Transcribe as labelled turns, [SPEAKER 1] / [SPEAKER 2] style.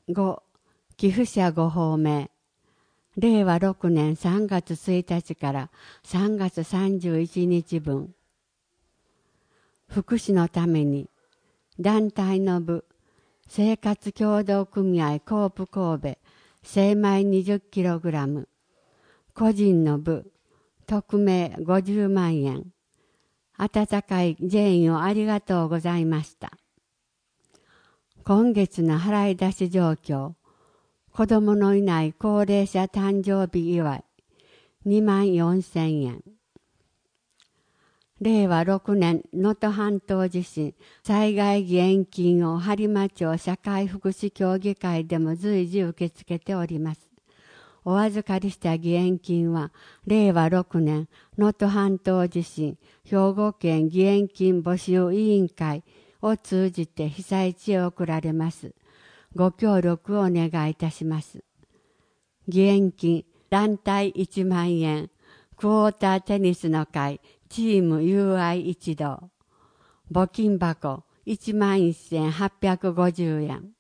[SPEAKER 1] 5、寄付者ご法名。令和6年3月1日から3月31日分。福祉のために、団体の部、生活協同組合コープ神戸、精米 20kg。個人の部、匿名50万円。温かい善意をありがとうございました。今月の払い出し状況。子供のいない高齢者誕生日祝い、24,000円。令和6年能登半島地震災害義援金を播磨町社会福祉協議会でも随時受け付けております。お預かりした義援金は、令和6年能登半島地震兵庫県義援金募集委員会を通じて被災地へ送られます。ご協力をお願いいたします。義援金、団体1万円、クォーターテニスの会、チーム UI 一同。募金箱、11,850円。